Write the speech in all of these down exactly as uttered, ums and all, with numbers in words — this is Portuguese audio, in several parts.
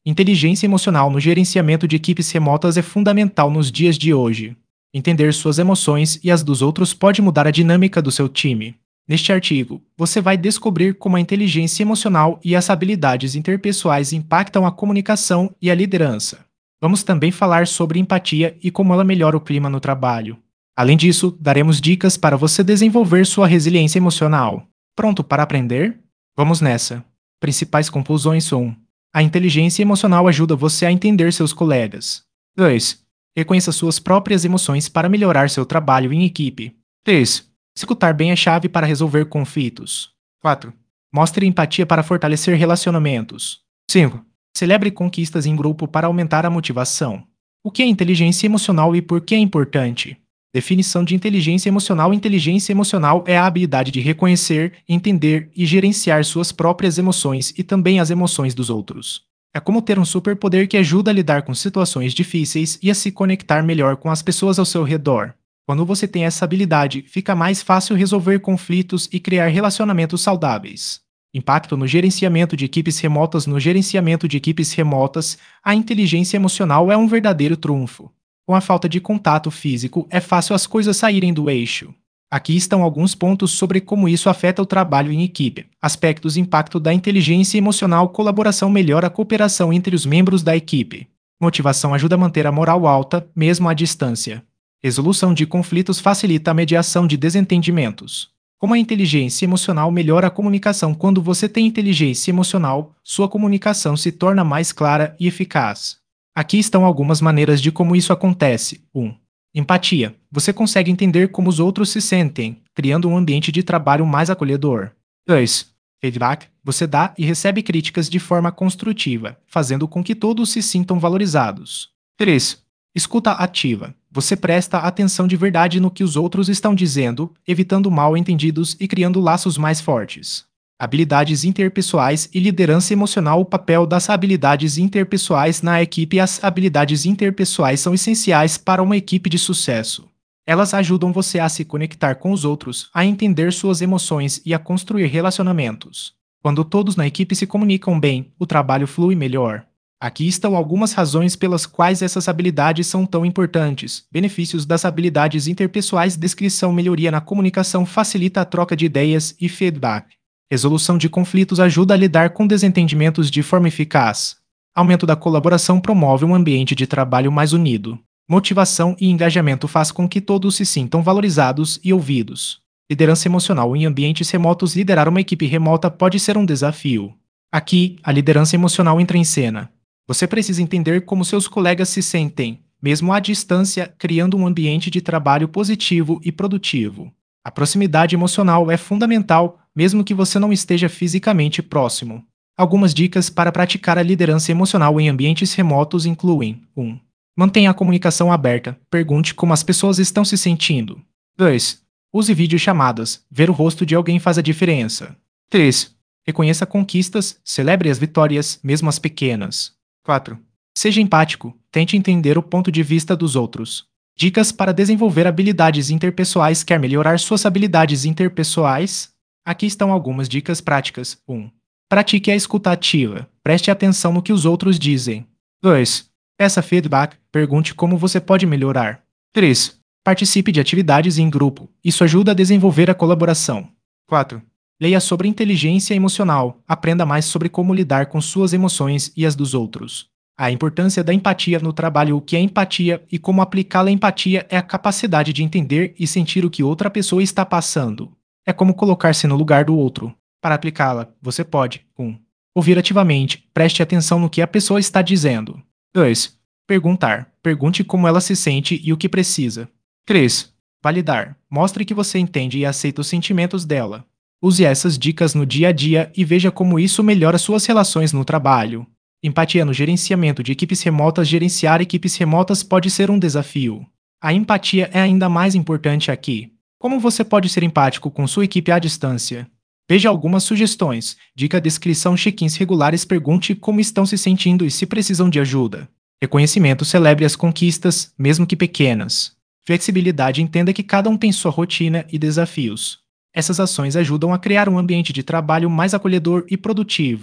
Inteligência emocional no gerenciamento de equipes remotas é fundamental nos dias de hoje. Entender suas emoções e as dos outros pode mudar a dinâmica do seu time. Neste artigo, você vai descobrir como a inteligência emocional e as habilidades interpessoais impactam a comunicação e a liderança. Vamos também falar sobre empatia e como ela melhora o clima no trabalho. Além disso, daremos dicas para você desenvolver sua resiliência emocional. Pronto para aprender? Vamos nessa! Principais conclusões um. A inteligência emocional ajuda você a entender seus colegas. dois. Reconheça suas próprias emoções para melhorar seu trabalho em equipe. três. Escutar bem é chave para resolver conflitos. quatro. Mostre empatia para fortalecer relacionamentos. cinco. Celebre conquistas em grupo para aumentar a motivação. O que é inteligência emocional e por que é importante? Definição de inteligência emocional. Inteligência emocional é a habilidade de reconhecer, entender e gerenciar suas próprias emoções e também as emoções dos outros. É como ter um superpoder que ajuda a lidar com situações difíceis e a se conectar melhor com as pessoas ao seu redor. Quando você tem essa habilidade, fica mais fácil resolver conflitos e criar relacionamentos saudáveis. Impacto no gerenciamento de equipes remotas. No gerenciamento de equipes remotas, a inteligência emocional é um verdadeiro trunfo. Com a falta de contato físico, é fácil as coisas saírem do eixo. Aqui estão alguns pontos sobre como isso afeta o trabalho em equipe. Aspectos: impacto da inteligência emocional. Colaboração melhora a cooperação entre os membros da equipe. Motivação ajuda a manter a moral alta, mesmo à distância. Resolução de conflitos facilita a mediação de desentendimentos. Como a inteligência emocional melhora a comunicação. Quando você tem inteligência emocional, sua comunicação se torna mais clara e eficaz. Aqui estão algumas maneiras de como isso acontece. um. Empatia. Você consegue entender como os outros se sentem, criando um ambiente de trabalho mais acolhedor. dois. Feedback. Você dá e recebe críticas de forma construtiva, fazendo com que todos se sintam valorizados. três. Escuta ativa. Você presta atenção de verdade no que os outros estão dizendo, evitando mal-entendidos e criando laços mais fortes. Habilidades interpessoais e liderança emocional. O papel das habilidades interpessoais na equipe. As habilidades interpessoais são essenciais para uma equipe de sucesso. Elas ajudam você a se conectar com os outros, a entender suas emoções e a construir relacionamentos. Quando todos na equipe se comunicam bem, o trabalho flui melhor. Aqui estão algumas razões pelas quais essas habilidades são tão importantes. Benefícios das habilidades interpessoais. Descrição: melhoria na comunicação, facilita a troca de ideias e feedback. Resolução de conflitos ajuda a lidar com desentendimentos de forma eficaz. Aumento da colaboração promove um ambiente de trabalho mais unido. Motivação e engajamento faz com que todos se sintam valorizados e ouvidos. Liderança emocional em ambientes remotos. Liderar uma equipe remota pode ser um desafio. Aqui, a liderança emocional entra em cena. Você precisa entender como seus colegas se sentem, mesmo à distância, criando um ambiente de trabalho positivo e produtivo. A proximidade emocional é fundamental, mesmo que você não esteja fisicamente próximo. Algumas dicas para praticar a liderança emocional em ambientes remotos incluem: um. Mantenha a comunicação aberta. Pergunte como as pessoas estão se sentindo. dois. Use videochamadas. Ver o rosto de alguém faz a diferença. três. Reconheça conquistas. Celebre as vitórias, mesmo as pequenas. quatro. Seja empático. Tente entender o ponto de vista dos outros. Dicas para desenvolver habilidades interpessoais. Quer melhorar suas habilidades interpessoais? Aqui estão algumas dicas práticas. um. Pratique a escuta ativa. Preste atenção no que os outros dizem. dois. Peça feedback. Pergunte como você pode melhorar. três. Participe de atividades em grupo. Isso ajuda a desenvolver a colaboração. quatro. Leia sobre inteligência emocional. Aprenda mais sobre como lidar com suas emoções e as dos outros. A importância da empatia no trabalho. O que é empatia e como aplicá-la? A empatia é a capacidade de entender e sentir o que outra pessoa está passando. É como colocar-se no lugar do outro. Para aplicá-la, você pode: um. Ouvir ativamente. Preste atenção no que a pessoa está dizendo. dois. Perguntar. Pergunte como ela se sente e o que precisa. três. Validar. Mostre que você entende e aceita os sentimentos dela. Use essas dicas no dia a dia e veja como isso melhora suas relações no trabalho. Empatia no gerenciamento de equipes remotas. Gerenciar equipes remotas pode ser um desafio. A empatia é ainda mais importante aqui. Como você pode ser empático com sua equipe à distância? Veja algumas sugestões. Dica: descrição, check-ins regulares. Pergunte como estão se sentindo e se precisam de ajuda. Reconhecimento: celebre as conquistas, mesmo que pequenas. Flexibilidade: entenda que cada um tem sua rotina e desafios. Essas ações ajudam a criar um ambiente de trabalho mais acolhedor e produtivo.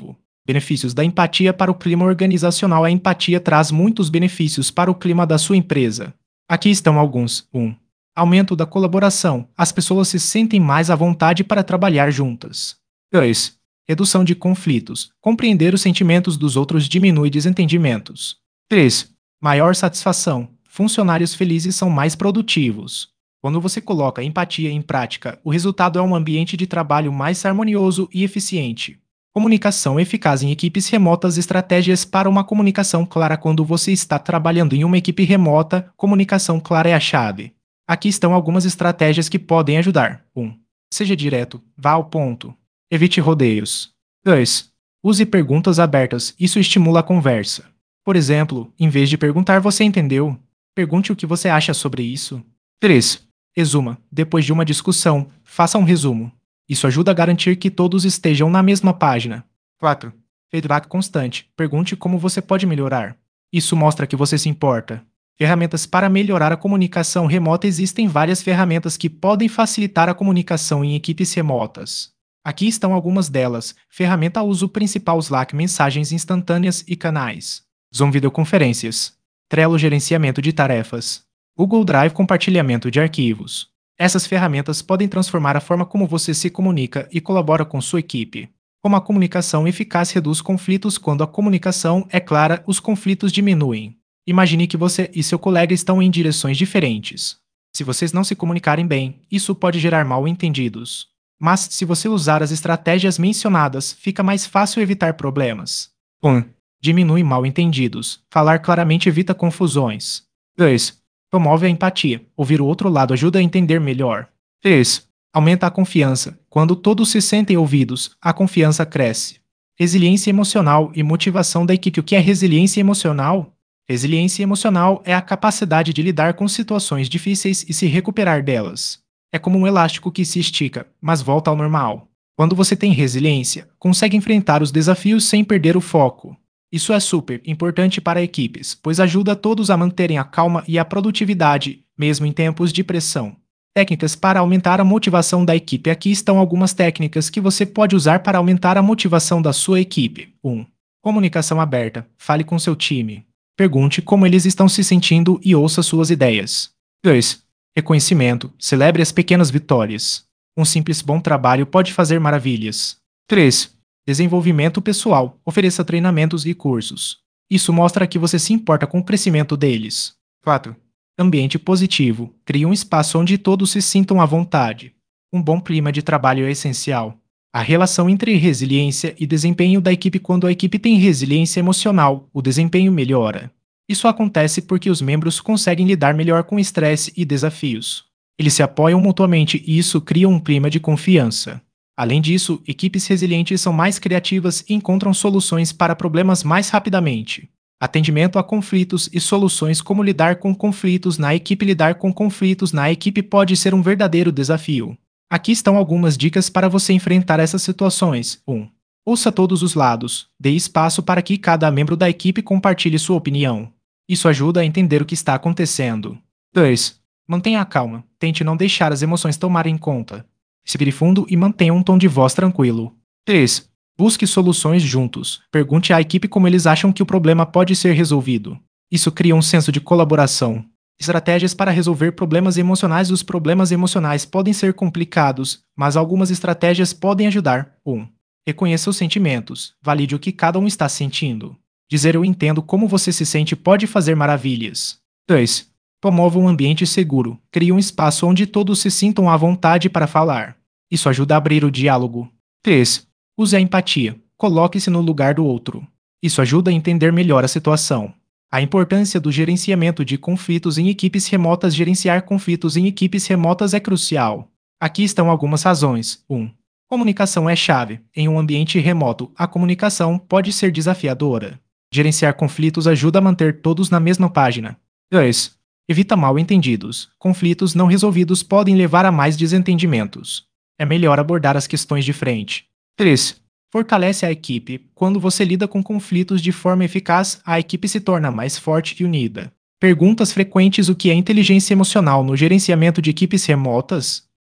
Benefícios da empatia para o clima organizacional. A empatia traz muitos benefícios para o clima da sua empresa. Aqui estão alguns. um. Aumento da colaboração. As pessoas se sentem mais à vontade para trabalhar juntas. dois. Redução de conflitos. Compreender os sentimentos dos outros diminui desentendimentos. três. Maior satisfação. Funcionários felizes são mais produtivos. Quando você coloca empatia em prática, o resultado é um ambiente de trabalho mais harmonioso e eficiente. Comunicação eficaz em equipes remotas. Estratégias para uma comunicação clara. Quando você está trabalhando em uma equipe remota, comunicação clara é a chave. Aqui estão algumas estratégias que podem ajudar. um. Seja direto, vá ao ponto. Evite rodeios. dois. Use perguntas abertas. Isso estimula a conversa. Por exemplo, em vez de perguntar "você entendeu?", pergunte o que você acha sobre isso. três. Resuma. Depois de uma discussão, faça um resumo. Isso ajuda a garantir que todos estejam na mesma página. quatro. Feedback constante. Pergunte como você pode melhorar. Isso mostra que você se importa. Ferramentas para melhorar a comunicação remota. Existem várias ferramentas que podem facilitar a comunicação em equipes remotas. Aqui estão algumas delas. Ferramenta uso principal: Slack, mensagens instantâneas e canais. Zoom, videoconferências. Trello, gerenciamento de tarefas. Google Drive, compartilhamento de arquivos. Essas ferramentas podem transformar a forma como você se comunica e colabora com sua equipe. Como a comunicação eficaz reduz conflitos. Quando a comunicação é clara, os conflitos diminuem. Imagine que você e seu colega estão em direções diferentes. Se vocês não se comunicarem bem, isso pode gerar mal-entendidos. Mas, se você usar as estratégias mencionadas, fica mais fácil evitar problemas. um. Diminui mal-entendidos. Falar claramente evita confusões. dois. Promove a empatia. Ouvir o outro lado ajuda a entender melhor. três. Aumenta a confiança. Quando todos se sentem ouvidos, a confiança cresce. Resiliência emocional e motivação da equipe. O que é resiliência emocional? Resiliência emocional é a capacidade de lidar com situações difíceis e se recuperar delas. É como um elástico que se estica, mas volta ao normal. Quando você tem resiliência, consegue enfrentar os desafios sem perder o foco. Isso é super importante para equipes, pois ajuda todos a manterem a calma e a produtividade, mesmo em tempos de pressão. Técnicas para aumentar a motivação da equipe. Aqui estão algumas técnicas que você pode usar para aumentar a motivação da sua equipe. um. Comunicação aberta. Fale com seu time. Pergunte como eles estão se sentindo e ouça suas ideias. dois. Reconhecimento. Celebre as pequenas vitórias. Um simples bom trabalho pode fazer maravilhas. três. Desenvolvimento pessoal. Ofereça treinamentos e cursos. Isso mostra que você se importa com o crescimento deles. quatro. Ambiente positivo. Crie um espaço onde todos se sintam à vontade. Um bom clima de trabalho é essencial. A relação entre resiliência e desempenho da equipe. Quando a equipe tem resiliência emocional, o desempenho melhora. Isso acontece porque os membros conseguem lidar melhor com estresse e desafios. Eles se apoiam mutuamente e isso cria um clima de confiança. Além disso, equipes resilientes são mais criativas e encontram soluções para problemas mais rapidamente. Atendimento a conflitos e soluções. Como lidar com conflitos na equipe. Lidar com conflitos na equipe pode ser um verdadeiro desafio. Aqui estão algumas dicas para você enfrentar essas situações. um. Ouça todos os lados. Dê espaço para que cada membro da equipe compartilhe sua opinião. Isso ajuda a entender o que está acontecendo. dois. Mantenha a calma. Tente não deixar as emoções tomarem conta. Respire fundo e mantenha um tom de voz tranquilo. três. Busque soluções juntos. Pergunte à equipe como eles acham que o problema pode ser resolvido. Isso cria um senso de colaboração. Estratégias para resolver problemas emocionais. Os problemas emocionais podem ser complicados, mas algumas estratégias podem ajudar. um. Reconheça os sentimentos. Valide o que cada um está sentindo. Dizer "eu entendo como você se sente" pode fazer maravilhas. dois. Promova um ambiente seguro. Crie um espaço onde todos se sintam à vontade para falar. Isso ajuda a abrir o diálogo. três. Use a empatia. Coloque-se no lugar do outro. Isso ajuda a entender melhor a situação. A importância do gerenciamento de conflitos em equipes remotas. Gerenciar conflitos em equipes remotas é crucial. Aqui estão algumas razões. um. Comunicação é chave. Em um ambiente remoto, a comunicação pode ser desafiadora. Gerenciar conflitos ajuda a manter todos na mesma página. dois. Evita mal-entendidos. Conflitos não resolvidos podem levar a mais desentendimentos. É melhor abordar as questões de frente. três. Fortalece a equipe. Quando você lida com conflitos de forma eficaz, a equipe se torna mais forte e unida. Perguntas frequentes: o que é inteligência emocional no gerenciamento de equipes remotas?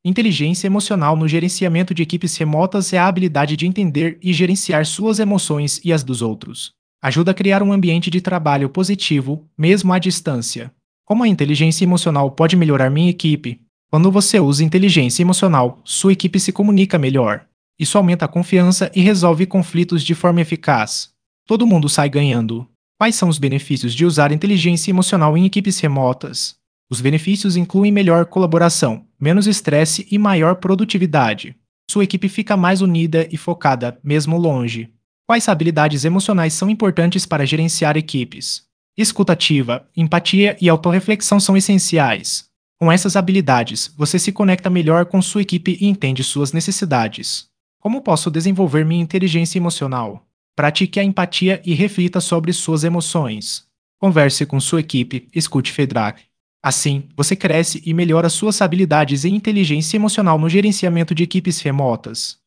Inteligência emocional no gerenciamento de equipes remotas é a habilidade de entender e gerenciar suas emoções e as dos outros. Ajuda a criar um ambiente de trabalho positivo, mesmo à distância. Como a inteligência emocional pode melhorar minha equipe? Quando você usa inteligência emocional, sua equipe se comunica melhor. Isso aumenta a confiança e resolve conflitos de forma eficaz. Todo mundo sai ganhando. Quais são os benefícios de usar inteligência emocional em equipes remotas? Os benefícios incluem melhor colaboração, menos estresse e maior produtividade. Sua equipe fica mais unida e focada, mesmo longe. Quais habilidades emocionais são importantes para gerenciar equipes? Escutativa, empatia e autorreflexão são essenciais. Com essas habilidades, você se conecta melhor com sua equipe e entende suas necessidades. Como posso desenvolver minha inteligência emocional? Pratique a empatia e reflita sobre suas emoções. Converse com sua equipe, escute feedback. Assim, você cresce e melhora suas habilidades em inteligência emocional no gerenciamento de equipes remotas.